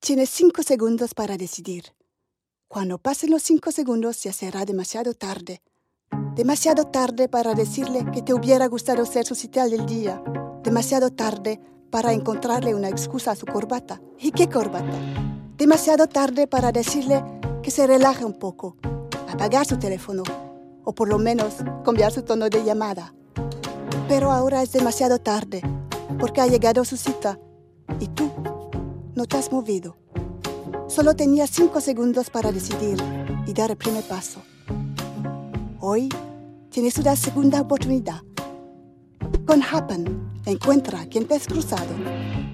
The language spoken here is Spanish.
Tienes 5 segundos para decidir. Cuando pasen los 5 segundos ya será demasiado tarde. Demasiado tarde para decirle que te hubiera gustado ser su sitial del día. Demasiado tarde para encontrarle una excusa a su corbata. ¿Y qué corbata? Demasiado tarde para decirle que se relaje un poco, apagar su teléfono o por lo menos cambiar su tono de llamada. Pero ahora es demasiado tarde porque ha llegado su cita y tú no te has movido. Solo tenías 5 segundos para decidir y dar el primer paso. Hoy tienes una segunda oportunidad. Con Happen, encuentra quien te has cruzado.